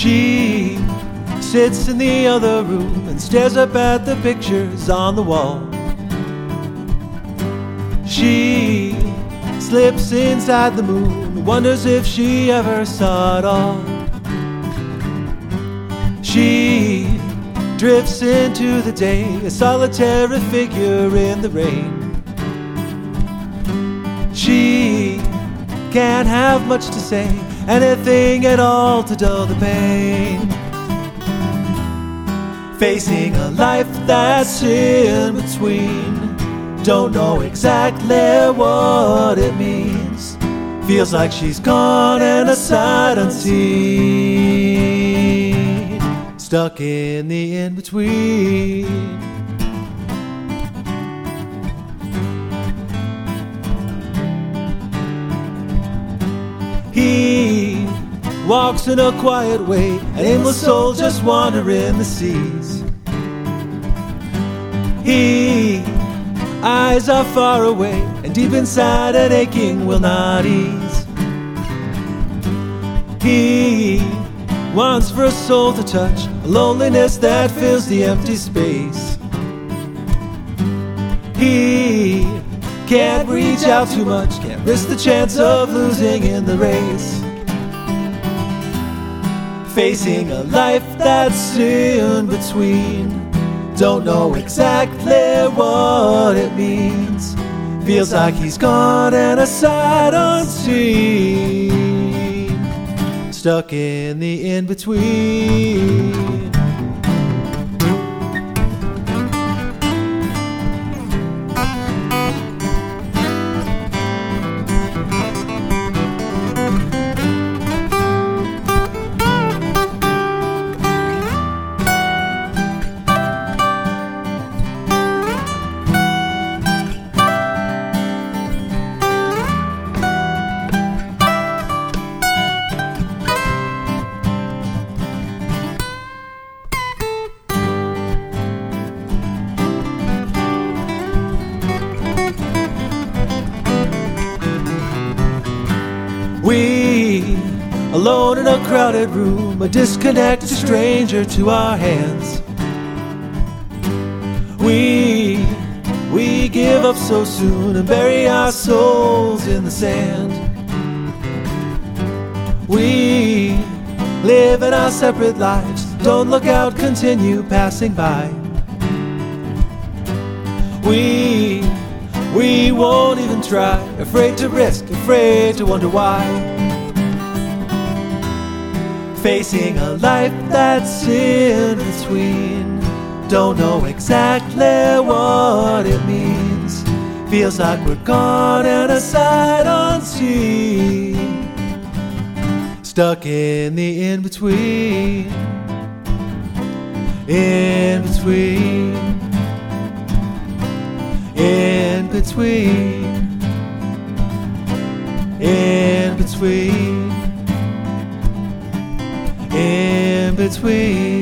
She sits in the other room and stares up at the pictures on the wall. She slips inside the moon, wonders if she ever saw it all. She drifts into the day, a solitary figure in the rain. She can't have much to say, anything at all to dull the pain. Facing a life that's in between, don't know exactly what it means. Feels like she's gone and a sight unseen, stuck in the in-between. He walks in a quiet way, an aimless soul just wandering the seas. He eyes are far away, and deep inside an aching will not ease. He wants for a soul to touch, a loneliness that fills the empty space. He can't reach out too much, can't risk the chance of losing in the race. Facing a life that's in between, don't know exactly what it means. Feels like he's gone and a sight unseen, stuck in the in-between. We, alone in a crowded room, a disconnected stranger to our hands. We give up so soon and bury our souls in the sand. We live in our separate lives, don't look out, continue passing by. We won't even try, afraid to risk, afraid to wonder why. Facing a life that's in between, don't know exactly what it means. Feels like we're gone and a sight unseen, stuck in the in-between. In-between, in-between, in-between, in-between.